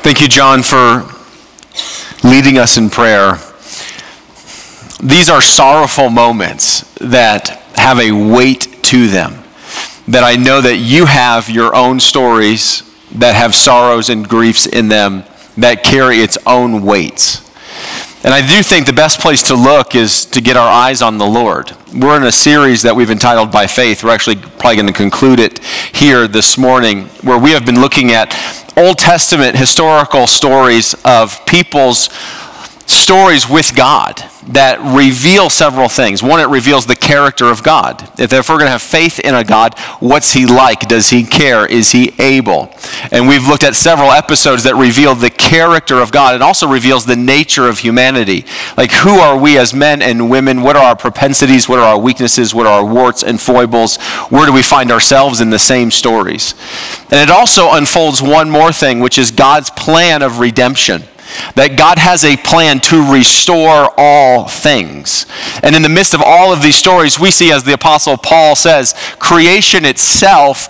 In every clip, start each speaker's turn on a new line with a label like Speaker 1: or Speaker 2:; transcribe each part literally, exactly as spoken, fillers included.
Speaker 1: Thank you, John, for leading us in prayer. These are sorrowful moments that have a weight to them, that I know that you have your own stories that have sorrows and griefs in them that carry its own weights. And I do think the best place to look is to get our eyes on the Lord. We're in a series that we've entitled By Faith. We're actually probably going to conclude it here this morning, where we have been looking at Old Testament historical stories of people's stories with God that reveal several things. One, it reveals the character of God. If, if we're going to have faith in a God, what's he like? Does he care? Is he able? And we've looked at several episodes that reveal the character of God. It also reveals the nature of humanity. Like, who are we as men and women? What are our propensities? What are our weaknesses? What are our warts and foibles? Where do we find ourselves in the same stories? And it also unfolds one more thing, which is God's plan of redemption. That God has a plan to restore all things. And in the midst of all of these stories, we see, as the Apostle Paul says, creation itself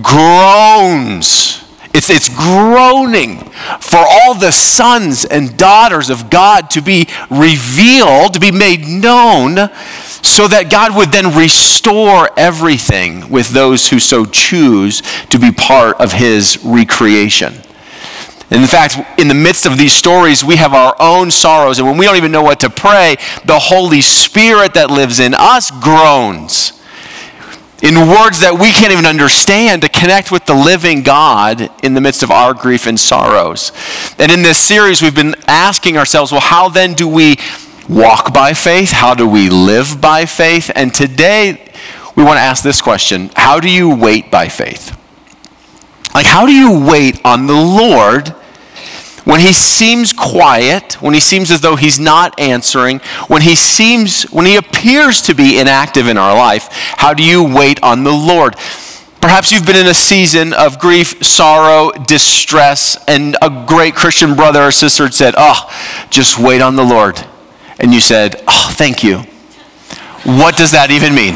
Speaker 1: groans. It's, it's groaning for all the sons and daughters of God to be revealed, to be made known, so that God would then restore everything with those who so choose to be part of his recreation. In fact, in the midst of these stories, we have our own sorrows, and when we don't even know what to pray, the Holy Spirit that lives in us groans in words that we can't even understand to connect with the living God in the midst of our grief and sorrows. And in this series, we've been asking ourselves, well, how then do we walk by faith? How do we live by faith? And today, we want to ask this question: how do you wait by faith? Like, how do you wait on the Lord when he seems quiet, when he seems as though he's not answering, when he seems, when he appears to be inactive in our life? How do you wait on the Lord? Perhaps you've been in a season of grief, sorrow, distress, and a great Christian brother or sister said, oh, just wait on the Lord. And you said, oh, thank you. What does that even mean?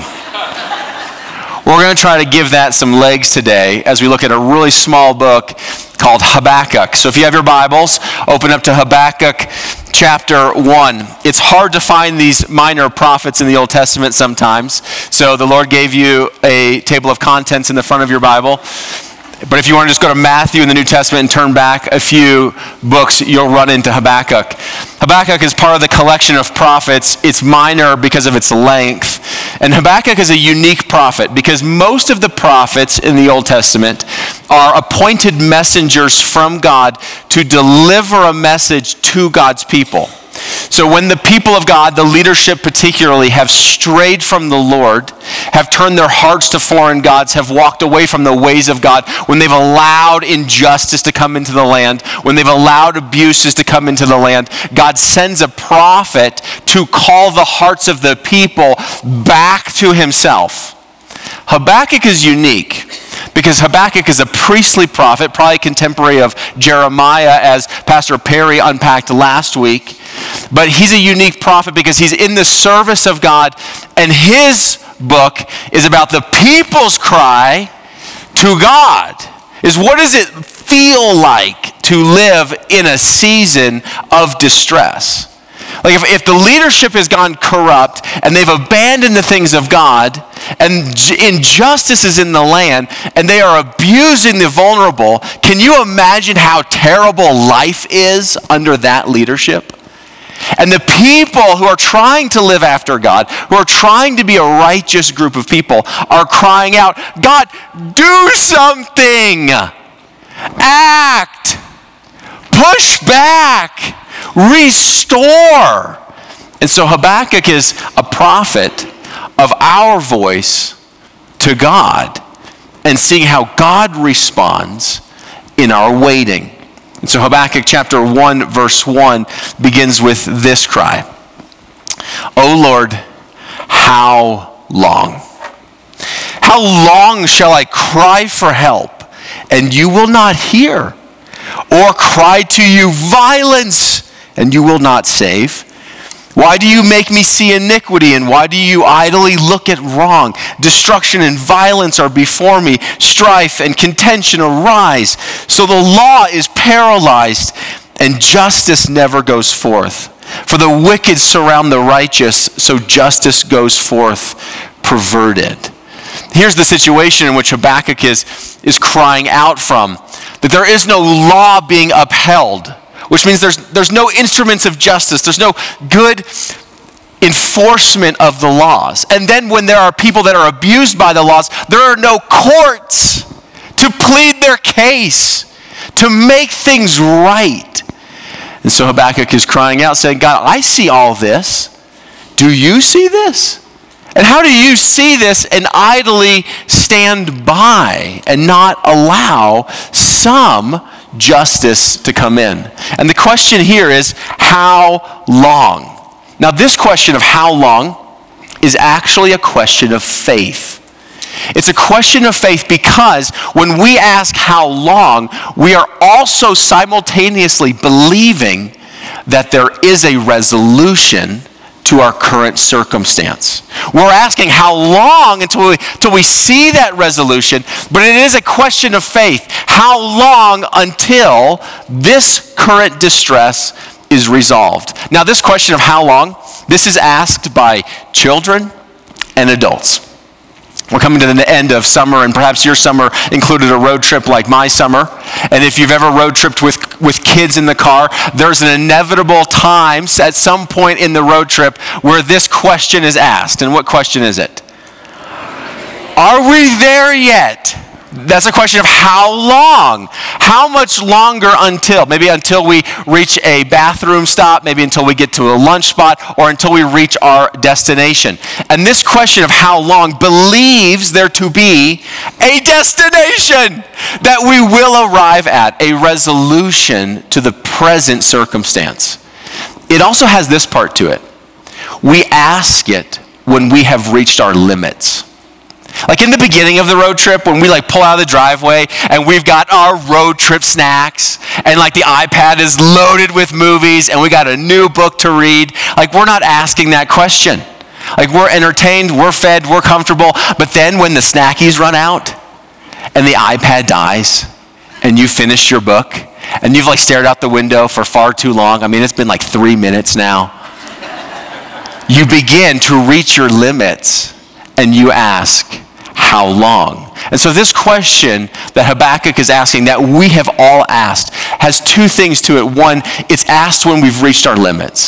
Speaker 1: We're going to try to give that some legs today as we look at a really small book called Habakkuk. So if you have your Bibles, open up to Habakkuk chapter one. It's hard to find these minor prophets in the Old Testament sometimes. So the Lord gave you a table of contents in the front of your Bible. But if you want to just go to Matthew in the New Testament and turn back a few books, you'll run into Habakkuk. Habakkuk is part of the collection of prophets. It's minor because of its length. And Habakkuk is a unique prophet because most of the prophets in the Old Testament are appointed messengers from God to deliver a message to God's people. So when the people of God, the leadership particularly, have strayed from the Lord, have turned their hearts to foreign gods, have walked away from the ways of God, when they've allowed injustice to come into the land, when they've allowed abuses to come into the land, God sends a prophet to call the hearts of the people back to himself. Habakkuk is unique because Habakkuk is a priestly prophet, probably contemporary of Jeremiah, as Pastor Perry unpacked last week. But he's a unique prophet because he's in the service of God, and his book is about the people's cry to God. Is what does it feel like to live in a season of distress? Like if, if the leadership has gone corrupt and they've abandoned the things of God and injustice is in the land and they are abusing the vulnerable, can you imagine how terrible life is under that leadership? And the people who are trying to live after God, who are trying to be a righteous group of people, are crying out, God, do something! Act! Push back! Restore! And so Habakkuk is a prophet of our voice to God and seeing how God responds in our waiting. And so Habakkuk chapter one, verse one begins with this cry. O Lord, how long? How long shall I cry for help, and you will not hear? Or cry to you violence, and you will not save? Why do you make me see iniquity, and why do you idly look at wrong? Destruction and violence are before me. Strife and contention arise. So the law is paralyzed, and justice never goes forth. For the wicked surround the righteous, so justice goes forth perverted. Here's the situation in which Habakkuk is, is crying out from, that there is no law being upheld, which means there's, there's no instruments of justice. There's no good enforcement of the laws. And then when there are people that are abused by the laws, there are no courts to plead their case, to make things right. And so Habakkuk is crying out saying, God, I see all this. Do you see this? And how do you see this and idly stand by and not allow some justice to come in? And the question here is, how long? Now, this question of how long is actually a question of faith. It's a question of faith because when we ask how long, we are also simultaneously believing that there is a resolution to our current circumstance. We're asking how long until we, until we see that resolution, but it is a question of faith. How long until this current distress is resolved? Now, this question of how long, this is asked by children and adults. We're coming to the end of summer, and perhaps your summer included a road trip like my summer. And if you've ever road tripped with, with kids in the car, there's an inevitable time at some point in the road trip where this question is asked. And what question is it? Are we there yet? That's a question of how long. How much longer until? Maybe until we reach a bathroom stop, maybe until we get to a lunch spot, or until we reach our destination. And this question of how long believes there to be a destination that we will arrive at, a resolution to the present circumstance. It also has this part to it. We ask it when we have reached our limits. Like in the beginning of the road trip, when we like pull out of the driveway and we've got our road trip snacks and like the iPad is loaded with movies and we got a new book to read, like we're not asking that question. Like we're entertained, we're fed, we're comfortable, but then when the snackies run out and the iPad dies and you finished your book and you've like stared out the window for far too long, I mean it's been like three minutes now, you begin to reach your limits and you ask, how long? And so this question that Habakkuk is asking, that we have all asked, has two things to it. One, it's asked when we've reached our limits,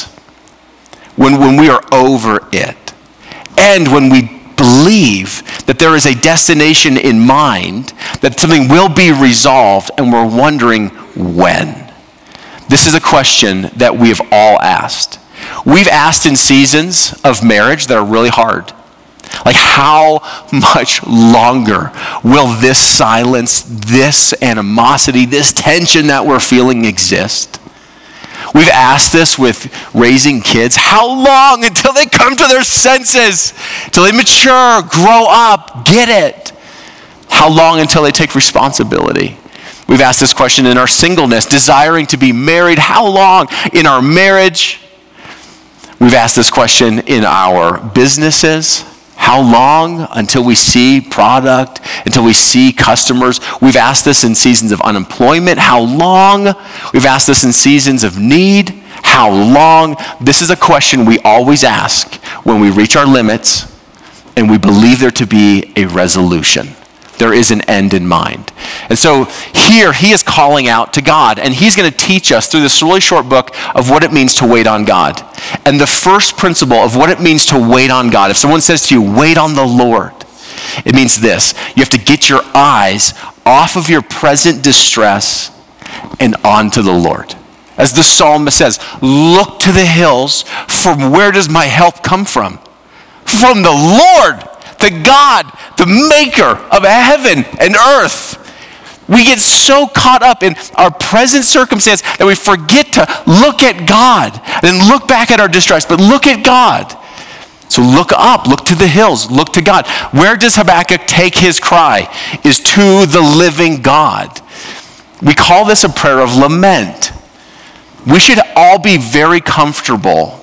Speaker 1: when, when we are over it, and when we believe that there is a destination in mind, that something will be resolved, and we're wondering when. This is a question that we have all asked. We've asked in seasons of marriage that are really hard. Like, how much longer will this silence, this animosity, this tension that we're feeling exist? We've asked this with raising kids. How long until they come to their senses, until they mature, grow up, get it? How long until they take responsibility? We've asked this question in our singleness, desiring to be married. How long in our marriage? We've asked this question in our businesses. How long until we see product, until we see customers? We've asked this in seasons of unemployment. How long? We've asked this in seasons of need. How long? This is a question we always ask when we reach our limits and we believe there to be a resolution. There is an end in mind. And so here he is calling out to God, and he's going to teach us through this really short book of what it means to wait on God. And the first principle of what it means to wait on God, if someone says to you, wait on the Lord, it means this. You have to get your eyes off of your present distress and onto the Lord. As the psalmist says, look to the hills, from where does my help come from? From the Lord, the God, the maker of heaven and earth. We get so caught up in our present circumstance that we forget to look at God and then look back at our distress, but look at God. So look up, look to the hills, look to God. Where does Habakkuk take his cry? Is to the living God. We call this a prayer of lament. We should all be very comfortable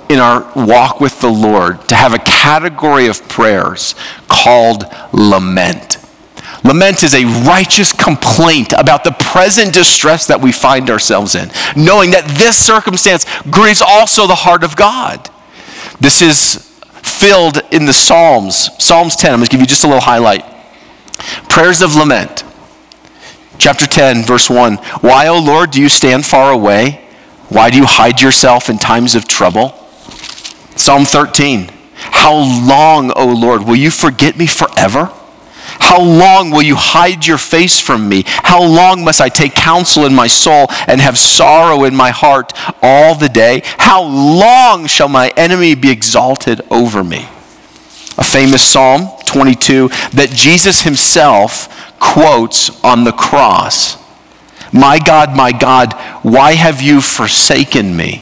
Speaker 1: in our walk with the Lord to have a category of prayers called lament. Lament is a righteous complaint about the present distress that we find ourselves in, knowing that this circumstance grieves also the heart of God. This is filled in the Psalms. Psalms ten, I'm going to give you just a little highlight. Prayers of lament. Chapter ten, verse one. Why, O Lord, do you stand far away? Why do you hide yourself in times of trouble? Psalm thirteen. How long, O Lord, will you forget me forever? How long will you hide your face from me? How long must I take counsel in my soul and have sorrow in my heart all the day? How long shall my enemy be exalted over me? A famous Psalm twenty-two that Jesus himself quotes on the cross. My God, my God, why have you forsaken me?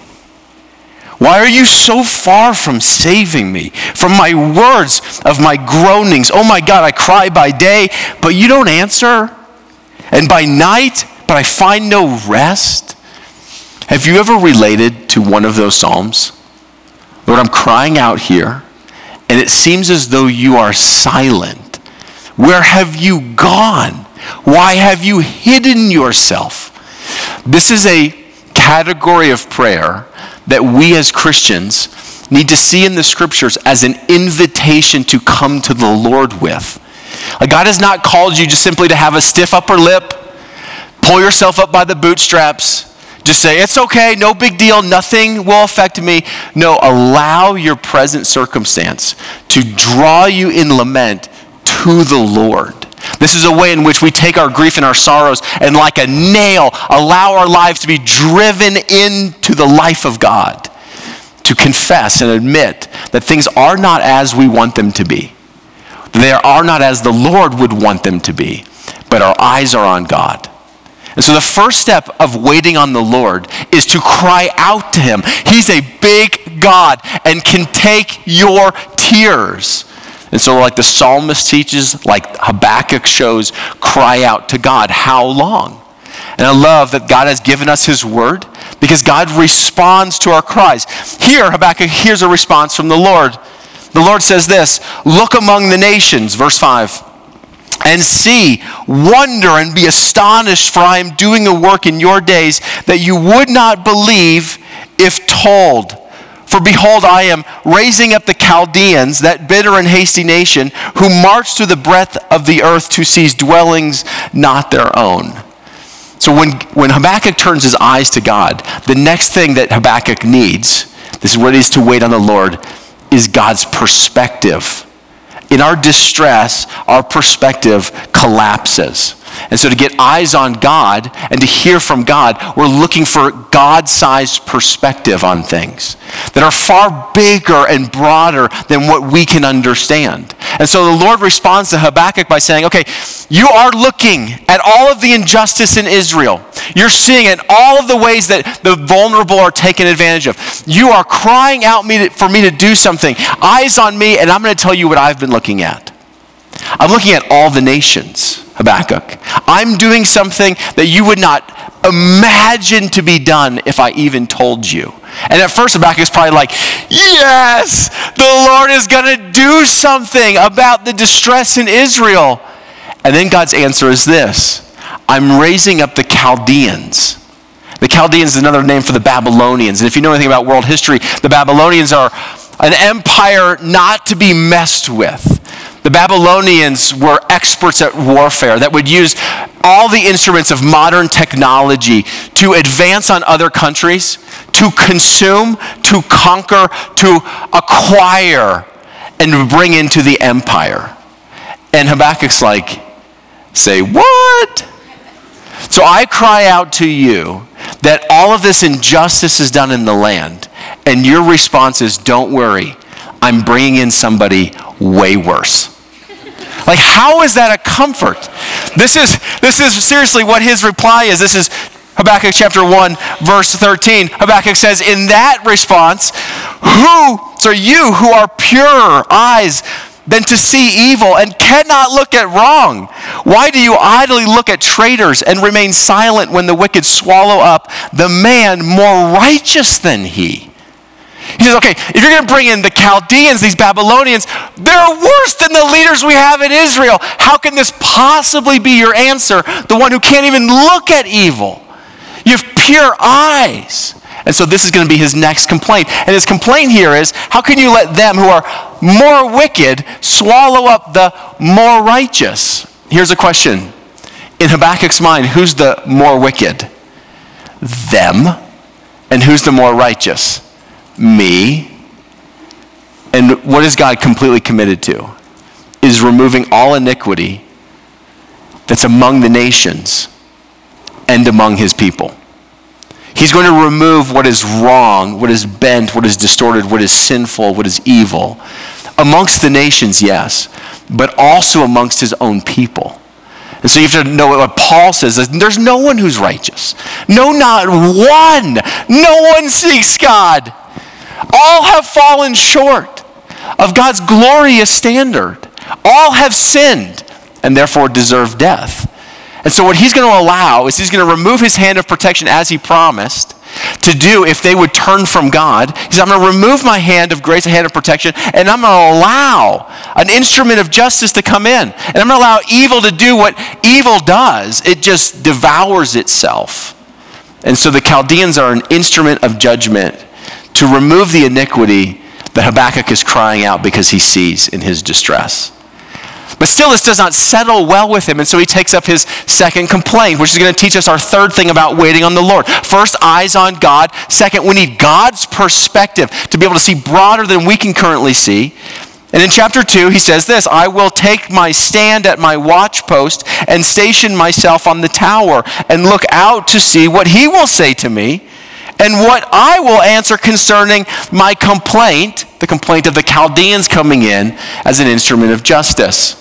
Speaker 1: Why are you so far from saving me, from my words of my groanings? Oh my God, I cry by day, but you don't answer. And by night, but I find no rest. Have you ever related to one of those Psalms? Lord, I'm crying out here, and it seems as though you are silent. Where have you gone? Why have you hidden yourself? This is a category of prayer that we as Christians need to see in the scriptures as an invitation to come to the Lord with. Like, God has not called you just simply to have a stiff upper lip, pull yourself up by the bootstraps, just say, it's okay, no big deal, nothing will affect me. No, allow your present circumstance to draw you in lament to the Lord. This is a way in which we take our grief and our sorrows and like a nail, allow our lives to be driven into the life of God, to confess and admit that things are not as we want them to be. They are not as the Lord would want them to be, but our eyes are on God. And so the first step of waiting on the Lord is to cry out to him. He's a big God and can take your tears. And so like the psalmist teaches, like Habakkuk shows, cry out to God. How long? And I love that God has given us his word because God responds to our cries. Here, Habakkuk hears a response from the Lord. The Lord says this, look among the nations, verse five, and see, wonder and be astonished, for I am doing a work in your days that you would not believe if told. For behold, I am raising up the Chaldeans, that bitter and hasty nation, who march through the breadth of the earth to seize dwellings not their own. So when, when Habakkuk turns his eyes to God, the next thing that Habakkuk needs, this is what it is to wait on the Lord, is God's perspective. In our distress, our perspective collapses. And so to get eyes on God and to hear from God, we're looking for God-sized perspective on things that are far bigger and broader than what we can understand. And so the Lord responds to Habakkuk by saying, okay, you are looking at all of the injustice in Israel. You're seeing it, all of the ways that the vulnerable are taken advantage of. You are crying out me to, for me to do something. Eyes on me, and I'm going to tell you what I've been looking at. I'm looking at all the nations, Habakkuk. I'm doing something that you would not imagine to be done if I even told you. And at first Habakkuk's probably like, yes, the Lord is going to do something about the distress in Israel. And then God's answer is this, I'm raising up the Chaldeans. The Chaldeans is another name for the Babylonians. And if you know anything about world history, the Babylonians are an empire not to be messed with. The Babylonians were experts at warfare that would use all the instruments of modern technology to advance on other countries, to consume, to conquer, to acquire, and to bring into the empire. And Habakkuk's like, say what? So I cry out to you that all of this injustice is done in the land, and your response is, don't worry, I'm bringing in somebody way worse. Like, how is that a comfort? This is this is seriously what his reply is. This is Habakkuk chapter one, verse thirteen. Habakkuk says, in that response, who, so you who are purer eyes than to see evil and cannot look at wrong, why do you idly look at traitors and remain silent when the wicked swallow up the man more righteous than he? He says, okay, if you're going to bring in the Chaldeans, these Babylonians, they're worse than the leaders we have in Israel. How can this possibly be your answer? The one who can't even look at evil. You have pure eyes. And so this is going to be his next complaint. And his complaint here is, how can you let them who are more wicked swallow up the more righteous? Here's a question. In Habakkuk's mind, who's the more wicked? Them. And who's the more righteous? Me. And what is God completely committed to? Is removing all iniquity that's among the nations and among his people. He's going to remove what is wrong, what is bent, what is distorted, what is sinful, what is evil. Amongst the nations, yes, but also amongst his own people. And so you have to know what Paul says. There's no one who's righteous. No, not one. No one seeks God. All have fallen short of God's glorious standard. All have sinned and therefore deserve death. And so what he's going to allow is he's going to remove his hand of protection as he promised to do if they would turn from God. He said, I'm going to remove my hand of grace, a hand of protection, and I'm going to allow an instrument of justice to come in. And I'm going to allow evil to do what evil does. It just devours itself. And so the Chaldeans are an instrument of judgment to remove the iniquity that Habakkuk is crying out because he sees in his distress. But still, this does not settle well with him, and so he takes up his second complaint, which is going to teach us our third thing about waiting on the Lord. First, eyes on God. Second, we need God's perspective to be able to see broader than we can currently see. And in chapter two, he says this, I will take my stand at my watch post and station myself on the tower and look out to see what he will say to me and what I will answer concerning my complaint, the complaint of the Chaldeans coming in as an instrument of justice.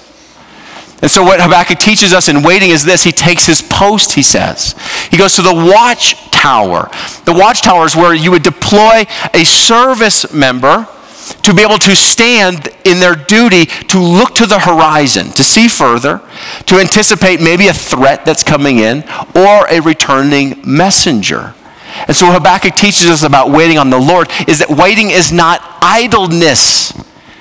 Speaker 1: And so what Habakkuk teaches us in waiting is this. He takes his post, he says. He goes to the watchtower. The watchtower is where you would deploy a service member to be able to stand in their duty to look to the horizon, to see further, to anticipate maybe a threat that's coming in or a returning messenger. And so what Habakkuk teaches us about waiting on the Lord is that waiting is not idleness.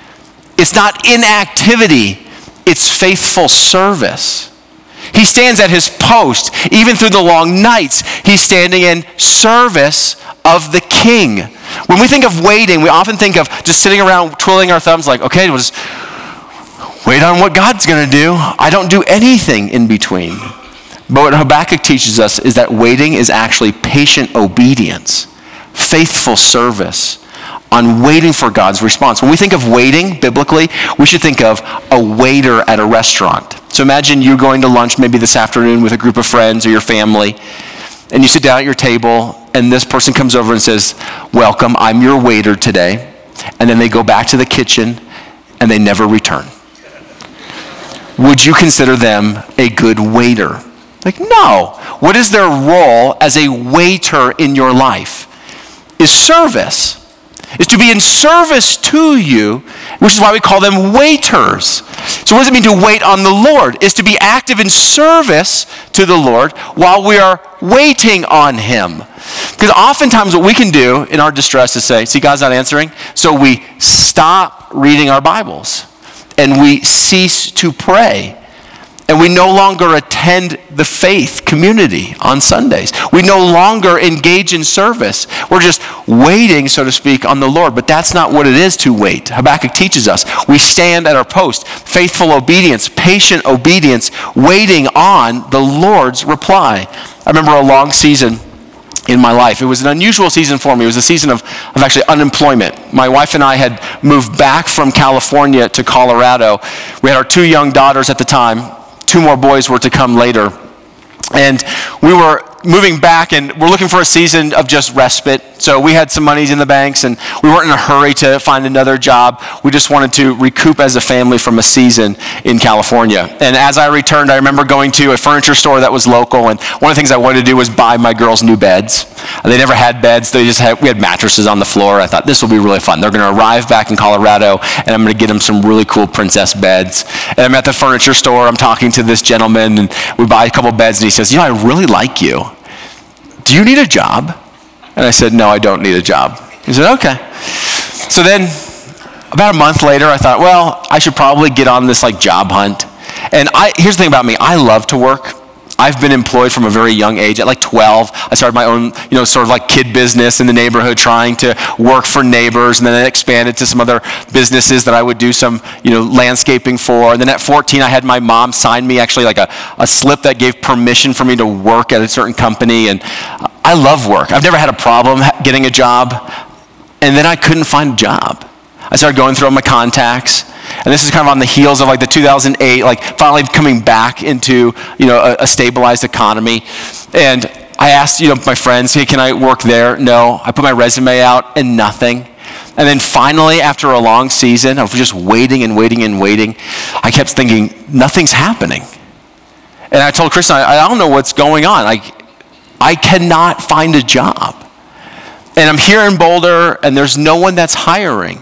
Speaker 1: It's not inactivity. It's faithful service. He stands at his post. Even through the long nights, he's standing in service of the king. When we think of waiting, we often think of just sitting around twiddling our thumbs like, okay, we'll just wait on what God's going to do. I don't do anything in between. But what Habakkuk teaches us is that waiting is actually patient obedience, faithful service, on waiting for God's response. When we think of waiting biblically, we should think of a waiter at a restaurant. So imagine you going to lunch maybe this afternoon with a group of friends or your family, and you sit down at your table, and this person comes over and says, welcome, I'm your waiter today. And then they go back to the kitchen, and they never return. Would you consider them a good waiter? Like, no. What is their role as a waiter in your life? Is service. Is to be in service to you, which is why we call them waiters. So what does it mean to wait on the Lord? Is to be active in service to the Lord while we are waiting on him. Because oftentimes what we can do in our distress is say, see, God's not answering, so we stop reading our Bibles and we cease to pray. And we no longer attend the faith community on Sundays. We no longer engage in service. We're just waiting, so to speak, on the Lord. But that's not what it is to wait. Habakkuk teaches us. We stand at our post. Faithful obedience, patient obedience, waiting on the Lord's reply. I remember a long season in my life. It was an unusual season for me. It was a season of, of actually unemployment. My wife and I had moved back from California to Colorado. We had our two young daughters at the time. Two more boys were to come later. And we were moving back, and we're looking for a season of just respite. So we had some monies in the banks, and we weren't in a hurry to find another job. We just wanted to recoup as a family from a season in California. And as I returned, I remember going to a furniture store that was local, and one of the things I wanted to do was buy my girls new beds. They never had beds. They just had, we had mattresses on the floor. I thought this will be really fun. They're going to arrive back in Colorado, and I'm going to get them some really cool princess beds. And I'm at the furniture store. I'm talking to this gentleman, and we buy a couple beds, and he says, you know, I really like you. Do you need a job? And I said, no, I don't need a job. He said, okay. So then, about a month later, I thought, well, I should probably get on this like job hunt. And I, here's the thing about me, I love to work. I've been employed from a very young age. At like twelve, I started my own, you know, sort of like kid business in the neighborhood, trying to work for neighbors, and then it expanded to some other businesses that I would do some, you know, landscaping for. And then at fourteen, I had my mom sign me actually like a, a slip that gave permission for me to work at a certain company. And I love work. I've never had a problem getting a job. And then I couldn't find a job. I started going through all my contacts. And this is kind of on the heels of like the two thousand eight, like finally coming back into, you know, a, a stabilized economy. And I asked, you know, my friends, hey, can I work there? No. I put my resume out and nothing. And then finally, after a long season of just waiting and waiting and waiting, I kept thinking, nothing's happening. And I told Kristen, I, I don't know what's going on. Like, I cannot find a job. And I'm here in Boulder, and there's no one that's hiring.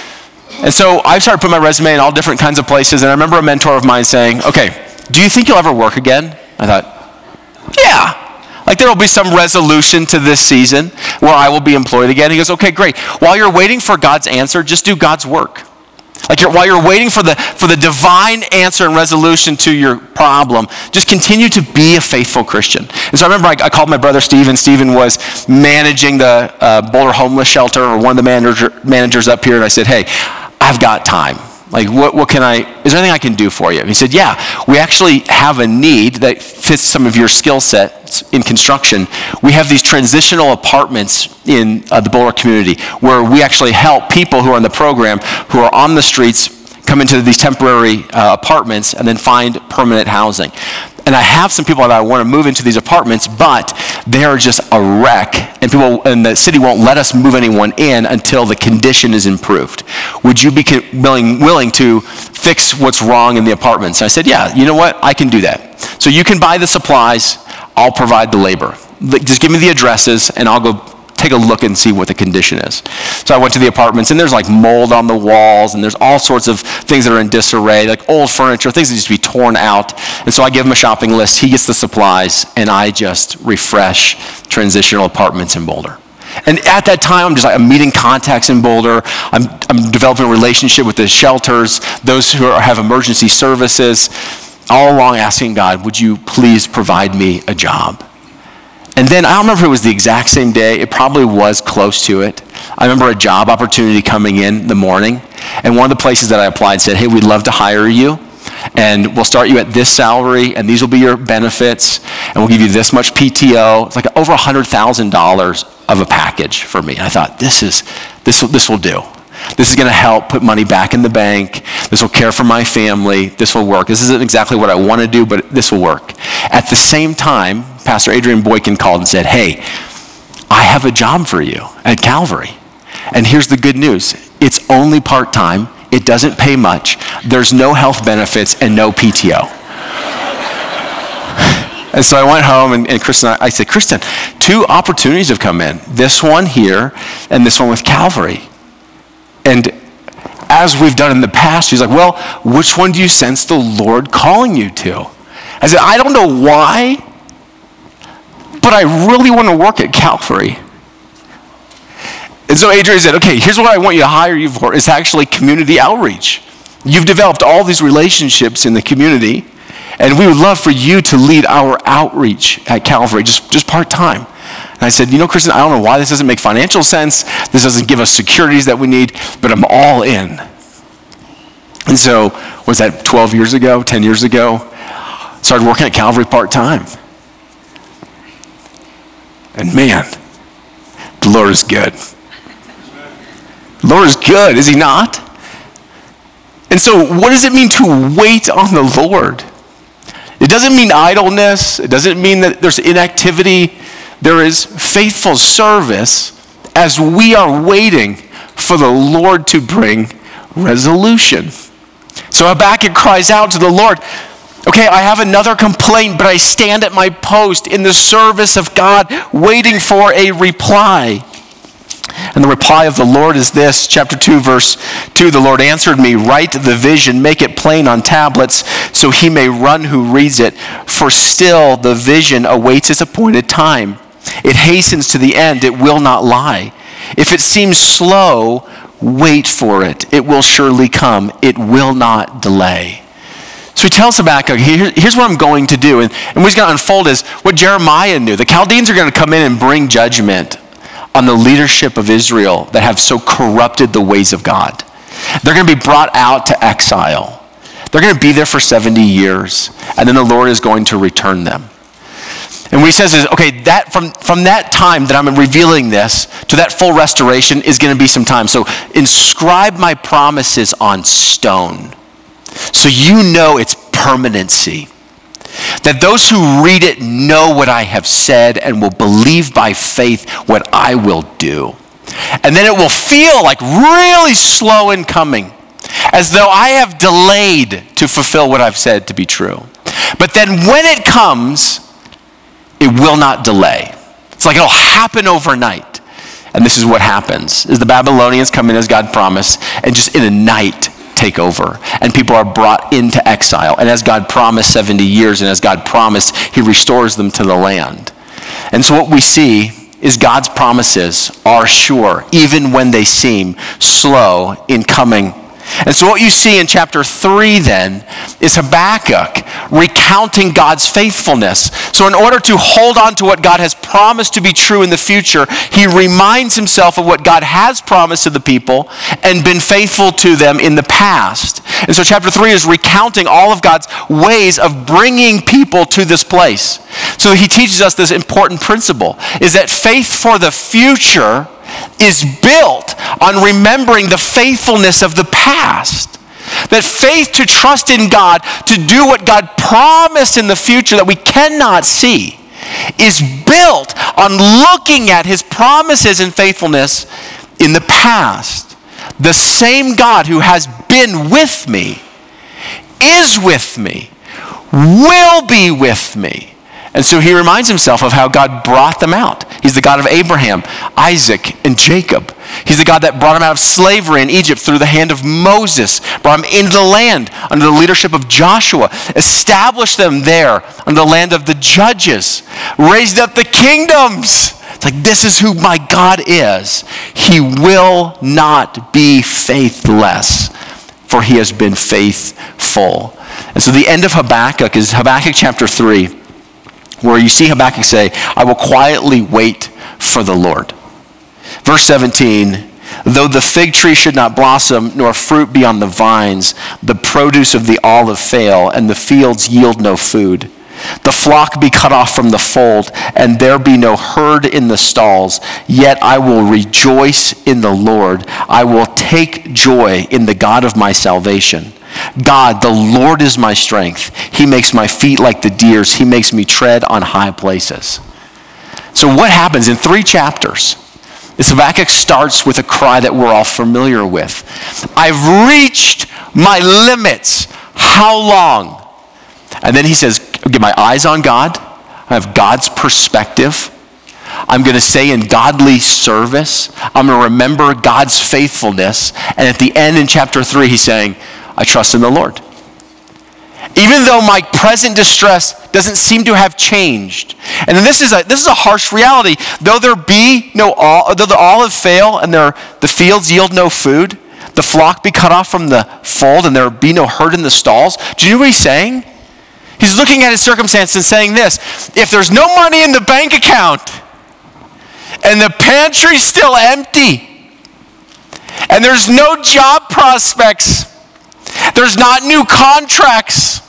Speaker 1: And so I started putting my resume in all different kinds of places, and I remember a mentor of mine saying, okay, do you think you'll ever work again? I thought, yeah. Like there will be some resolution to this season where I will be employed again. He goes, okay, great. While you're waiting for God's answer, just do God's work. Like you're, while you're waiting for the for the divine answer and resolution to your problem, just continue to be a faithful Christian. And so I remember I, I called my brother Stephen. Stephen was managing the uh, Boulder Homeless Shelter, or one of the manager, managers up here, and I said, hey, I've got time. Like, what, what can I, is there anything I can do for you? And he said, yeah, we actually have a need that fits some of your skill sets in construction. We have these transitional apartments in uh, the Boulder community where we actually help people who are in the program, who are on the streets, come into these temporary uh, apartments and then find permanent housing. And I have some people that I want to move into these apartments, but they are just a wreck, and people, and the city won't let us move anyone in until the condition is improved. Would you be willing, willing to fix what's wrong in the apartments? And I said, yeah, you know what? I can do that. So you can buy the supplies, I'll provide the labor. Just give me the addresses, and I'll go take a look and see what the condition is. So I went to the apartments, and there's like mold on the walls, and there's all sorts of things that are in disarray, like old furniture, things that need to be torn out. And so I give him a shopping list, he gets the supplies, and I just refresh transitional apartments in Boulder. And at that time, I'm just like, I'm meeting contacts in Boulder. I'm, I'm developing a relationship with the shelters, those who are, have emergency services, all along asking God, would you please provide me a job? And then, I don't remember if it was the exact same day, it probably was close to it. I remember a job opportunity coming in the morning, and one of the places that I applied said, hey, we'd love to hire you, and we'll start you at this salary, and these will be your benefits, and we'll give you this much P T O. It's like over one hundred thousand dollars of a package for me. And I thought, this is, this, this will do. This is going to help put money back in the bank. This will care for my family. This will work. This isn't exactly what I want to do, but this will work. At the same time, Pastor Adrian Boykin called and said, hey, I have a job for you at Calvary. And here's the good news. It's only part-time. It doesn't pay much. There's no health benefits and no P T O. And so I went home, and, and Kristen, I, I said, Kristen, two opportunities have come in. This one here and this one with Calvary. And as we've done in the past, she's like, well, which one do you sense the Lord calling you to? I said, I don't know why, but I really want to work at Calvary. And so Adrian said, okay, here's what I want you to hire you for, is actually community outreach. You've developed all these relationships in the community, and we would love for you to lead our outreach at Calvary, just, just part-time. And I said, you know, Kristen, I don't know why this doesn't make financial sense. This doesn't give us securities that we need, but I'm all in. And so, was that twelve years ago, ten years ago? Started working at Calvary part-time. And man, the Lord is good. The Lord is good, is he not? And so, what does it mean to wait on the Lord? It doesn't mean idleness. It doesn't mean that there's inactivity. There is faithful service as we are waiting for the Lord to bring resolution. So Habakkuk cries out to the Lord, okay, I have another complaint, but I stand at my post in the service of God, waiting for a reply. And the reply of the Lord is this, chapter two, verse two, the Lord answered me, write the vision, make it plain on tablets, so he may run who reads it. For still the vision awaits its appointed time. It hastens to the end, it will not lie. If it seems slow, Wait for it. It will surely come. It will not delay. So he tells Habakkuk, Here, here's what I'm going to do. And, and what he's going to unfold is what Jeremiah knew. The Chaldeans are going to come in and bring judgment on the leadership of Israel that have so corrupted the ways of God. They're going to be brought out to exile. They're going to be there for seventy years, and then the Lord is going to return them. And what he says is, okay, that from, from that time that I'm revealing this to that full restoration is going to be some time. So inscribe my promises on stone, so you know its permanency. That those who read it know what I have said and will believe by faith what I will do. And then it will feel like really slow in coming, as though I have delayed to fulfill what I've said to be true. But then when it comes, it will not delay. It's like it'll happen overnight. And this is what happens, is the Babylonians come in as God promised, and just in a night take over. And people are brought into exile. And as God promised seventy years, and as God promised, he restores them to the land. And so what we see is God's promises are sure, even when they seem slow in coming. And so what you see in chapter three then is Habakkuk recounting God's faithfulness. So in order to hold on to what God has promised to be true in the future, he reminds himself of what God has promised to the people and been faithful to them in the past. And so chapter three is recounting all of God's ways of bringing people to this place. So he teaches us this important principle, is that faith for the future is built on remembering the faithfulness of the past. That faith to trust in God, to do what God promised in the future that we cannot see, is built on looking at his promises and faithfulness in the past. The same God who has been with me, is with me, will be with me. And so he reminds himself of how God brought them out. He's the God of Abraham, Isaac, and Jacob. He's the God that brought them out of slavery in Egypt through the hand of Moses, brought them into the land under the leadership of Joshua, established them there under the land of the judges, raised up the kingdoms. It's like, this is who my God is. He will not be faithless, for he has been faithful. And so the end of Habakkuk is Habakkuk chapter three, where you see Habakkuk say, I will quietly wait for the Lord. Verse seventeen, though the fig tree should not blossom, nor fruit be on the vines, the produce of the olive fail, and the fields yield no food, the flock be cut off from the fold, and there be no herd in the stalls, yet I will rejoice in the Lord. I will take joy in the God of my salvation. God, the Lord is my strength. He makes my feet like the deer's. He makes me tread on high places. So what happens in three chapters is Habakkuk starts with a cry that we're all familiar with. I've reached my limits. How long? And then he says, get my eyes on God. I have God's perspective. I'm going to say in godly service. I'm going to remember God's faithfulness. And at the end in chapter three, he's saying, I trust in the Lord. Even though my present distress doesn't seem to have changed. And then this is a this is a harsh reality. Though there be no though the olive fail and there the fields yield no food, the flock be cut off from the fold, and there be no herd in the stalls. Do you know what he's saying? He's looking at his circumstance and saying this: if there's no money in the bank account, and the pantry's still empty, and there's no job prospects, there's not new contracts,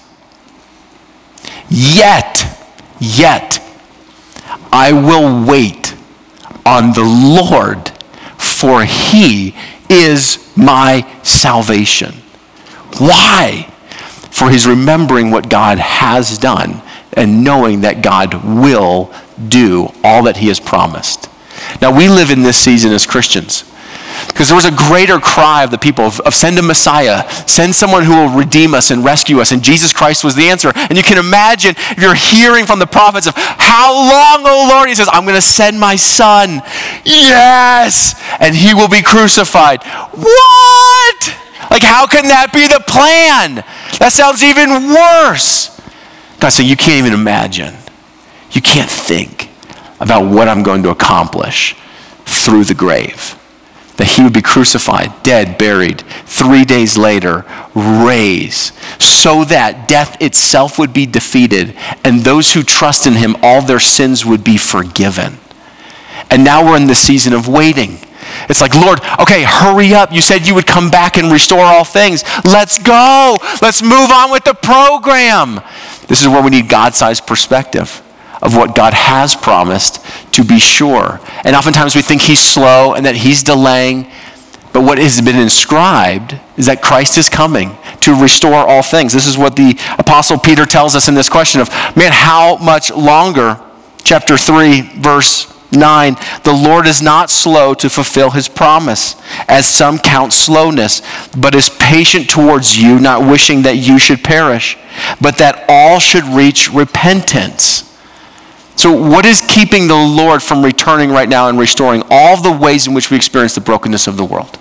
Speaker 1: yet, yet, I will wait on the Lord, for he is my salvation. Why? For he's remembering what God has done and knowing that God will do all that he has promised. Now, we live in this season as Christians because there was a greater cry of the people of, of send a Messiah, send someone who will redeem us and rescue us, and Jesus Christ was the answer. And you can imagine if you're hearing from the prophets of how long, O Lord? He says, I'm going to send my son. Yes! And he will be crucified. What? Like, how can that be the plan? That sounds even worse. God's saying, you can't even imagine. You can't think about what I'm going to accomplish through the grave. that he would be crucified, dead, buried, three days later, raise, so that death itself would be defeated, and those who trust in him, all their sins would be forgiven. And now we're in the season of waiting. It's like, Lord, okay, hurry up. You said you would come back and restore all things. Let's go. Let's move on with the program. This is where we need God-sized perspective of what God has promised, to be sure. And oftentimes we think he's slow and that he's delaying. But what has been inscribed is that Christ is coming to restore all things. This is what the Apostle Peter tells us in this question of, man, how much longer? Chapter three, verse nine, the Lord is not slow to fulfill his promise, as some count slowness, but is patient towards you, not wishing that you should perish, but that all should reach repentance. So what is keeping the Lord from returning right now and restoring all the ways in which we experience the brokenness of the world?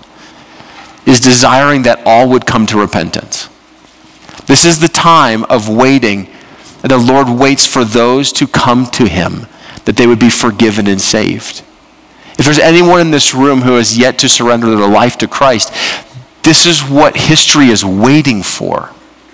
Speaker 1: Is desiring that all would come to repentance. This is the time of waiting. The Lord waits for those to come to him, that they would be forgiven and saved. If there's anyone in this room who has yet to surrender their life to Christ, this is what history is waiting for,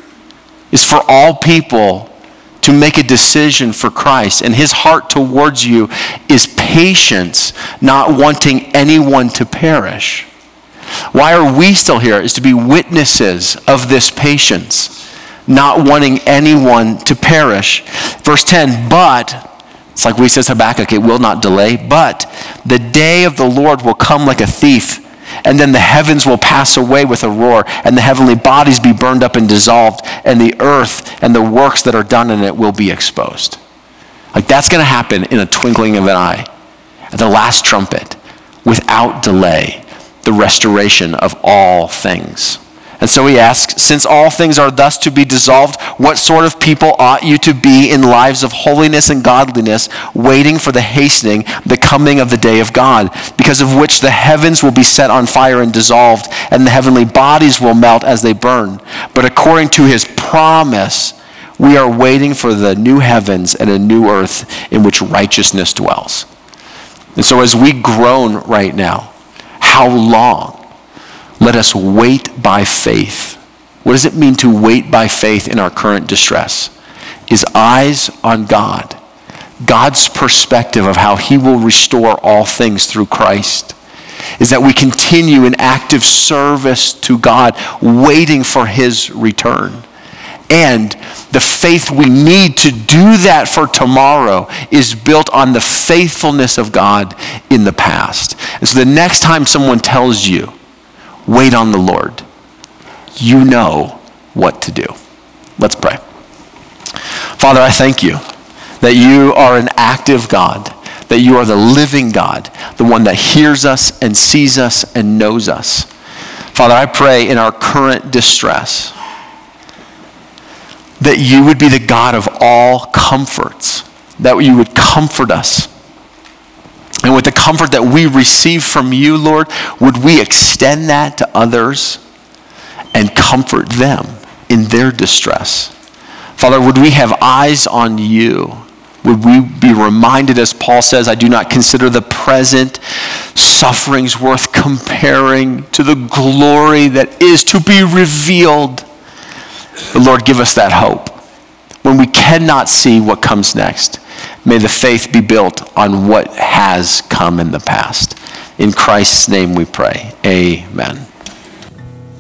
Speaker 1: is for all people to make a decision for Christ. And his heart towards you is patience, not wanting anyone to perish. Why are we still here? Is to be witnesses of this patience, not wanting anyone to perish. Verse ten, but, it's like we says Habakkuk, it will not delay, but the day of the Lord will come like a thief, and then the heavens will pass away with a roar, and the heavenly bodies be burned up and dissolved, and the earth and the works that are done in it will be exposed. Like, that's going to happen in a twinkling of an eye, at the last trumpet, without delay, the restoration of all things. And so he asks, since all things are thus to be dissolved, what sort of people ought you to be in lives of holiness and godliness, waiting for the hastening, the coming of the day of God, because of which the heavens will be set on fire and dissolved, and the heavenly bodies will melt as they burn. But according to his promise, we are waiting for the new heavens and a new earth in which righteousness dwells. And so as we groan right now, how long? Let us wait by faith. What does it mean to wait by faith in our current distress? Is eyes on God. God's perspective of how he will restore all things through Christ. Is that we continue in active service to God, waiting for his return. And the faith we need to do that for tomorrow is built on the faithfulness of God in the past. And so the next time someone tells you, wait on the Lord, you know what to do. Let's pray. Father, I thank you that you are an active God, that you are the living God, the one that hears us and sees us and knows us. Father, I pray in our current distress that you would be the God of all comforts, that you would comfort us. And with the comfort that we receive from you, Lord, would we extend that to others and comfort them in their distress? Father, would we have eyes on you? Would we be reminded, as Paul says, I do not consider the present sufferings worth comparing to the glory that is to be revealed. But Lord, give us that hope. When we cannot see what comes next, may the faith be built on what has come in the past. In Christ's name we pray. Amen.